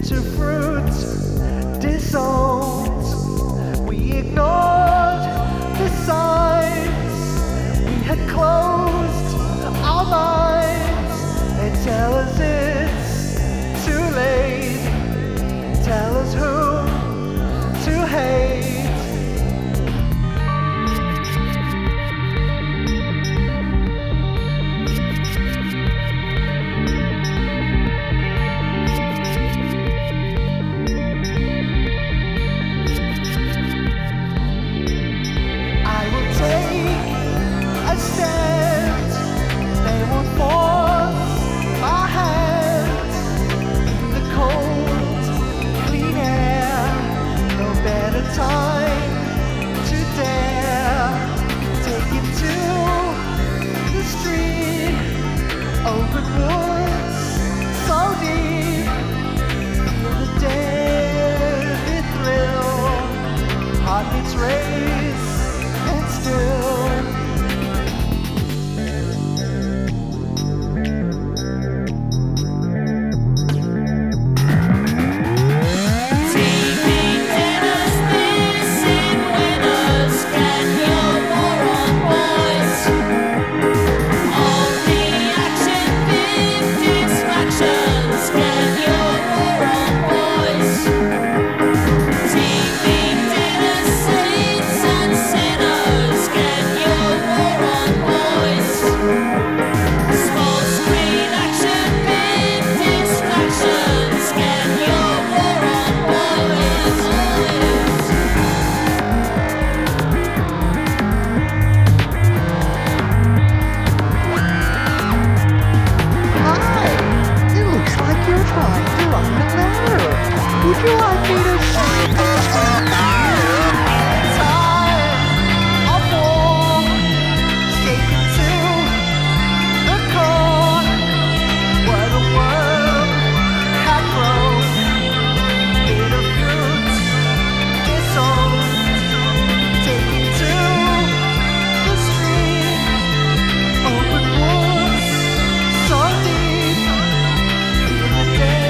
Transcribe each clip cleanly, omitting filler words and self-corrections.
to fruit disowned. We ignored the signs. We had closed our minds. And tell us it's too late. Tell us who to hate. Open woods, so deep, feel the deadly thrill. Heartbeats race and still. Would you like me to sing? Time of war, escaping to the core, where the world had grown. Bitter fruits disowned, taken to the street. Open woods, so deep, feel the day.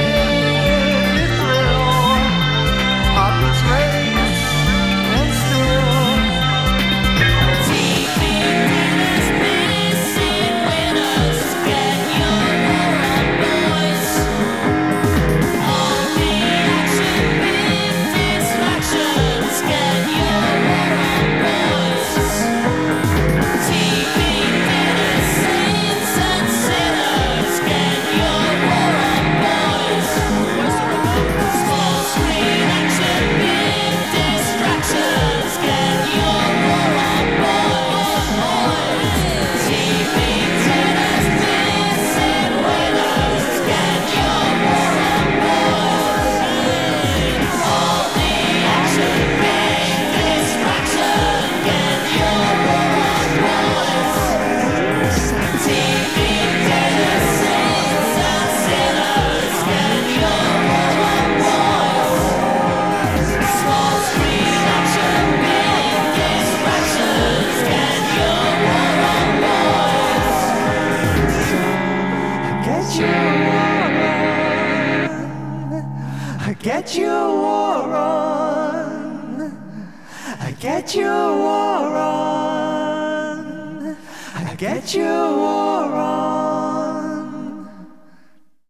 Get your war on. Get your war on. Get your war on.